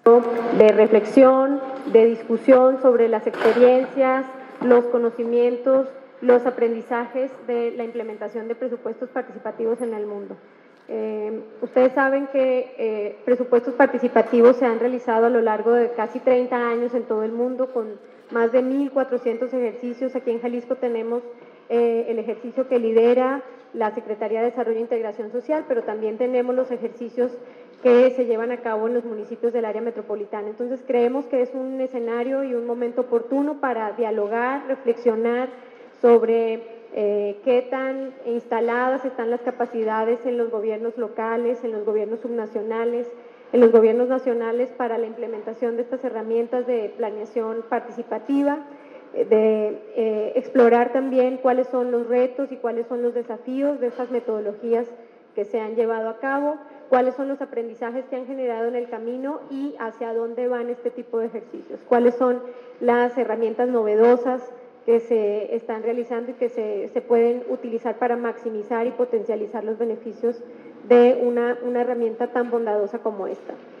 de reflexión, de discusión sobre las experiencias, los conocimientos, los aprendizajes de la implementación de presupuestos participativos en el mundo. Ustedes saben que presupuestos participativos se han realizado a lo largo de casi 30 años en todo el mundo, con más de 1.400 ejercicios. Aquí en Jalisco tenemos el ejercicio que lidera la Secretaría de Desarrollo e Integración Social, pero también tenemos los ejercicios que se llevan a cabo en los municipios del área metropolitana. Entonces creemos que es un escenario y un momento oportuno para dialogar, reflexionar sobre qué tan instaladas están las capacidades en los gobiernos locales, en los gobiernos subnacionales, en los gobiernos nacionales para la implementación de estas herramientas de planeación participativa, de explorar también cuáles son los retos y cuáles son los desafíos de estas metodologías que se han llevado a cabo, cuáles son los aprendizajes que han generado en el camino y hacia dónde van este tipo de ejercicios, cuáles son las herramientas novedosas que se están realizando y que se pueden utilizar para maximizar y potencializar los beneficios de una herramienta tan bondadosa como esta.